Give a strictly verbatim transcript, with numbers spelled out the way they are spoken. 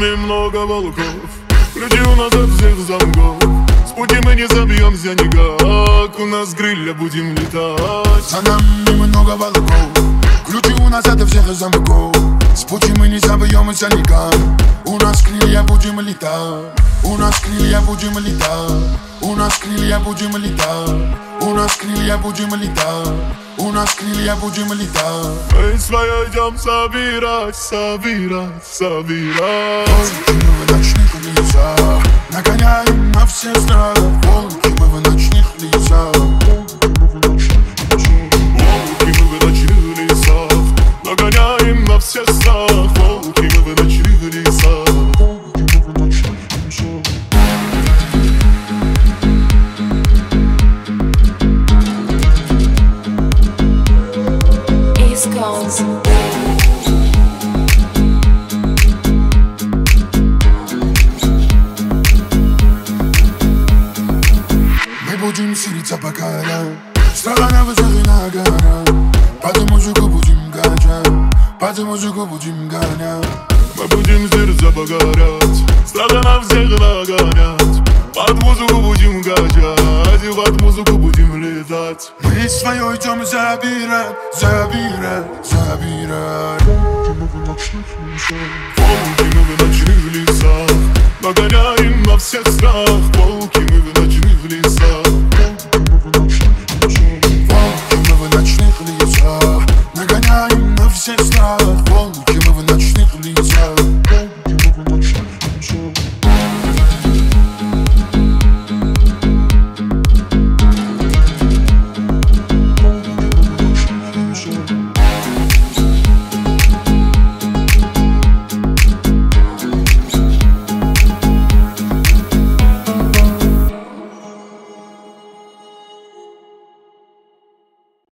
нами много волков, ключи у нас от всех замков. С пути мы не забьемся никак, у нас крылья будем летать. За нами много волков, ключи у нас от всех замков. С пути мы не забьемся никак, у нас крылья будем летать. У нас крылья будем летать, у нас крылья будем летать, у нас крылья будем летать, у нас крылья будем летать. Мы свое идем собирать, собирать, собирать. Волки мы в ночных лесах, нагоняем на все страх. Волки мы в ночных лесах, волки мы в ночных лесах, нагоняем на все страх. Волки мы в ночных лесах. Мы будем сириться по горам, страха на высоты на горах. Под музыку будем гонять, под музыку будем гонять. Мы будем сердца погорять, страха на всех нагонять. Под музыку будем гонять, и под музыку будем летать. Мы свое идем забирать, забирать, забирать. Волки мы в ночных лесах, нагоняем на всех страх. Волки мы в ночных лесах. Волки мы в ночных лесах, нагоняем на всех страх. Волки мы